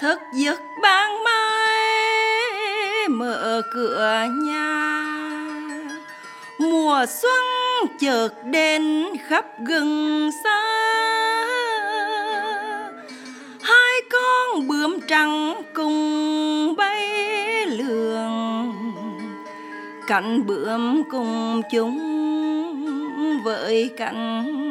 thức giấc ban mai mở cửa nhà. Mùa xuân chợt đến khắp rừng xa, hai con bướm trắng cùng bay lượn. Cánh bướm cùng chung với cánh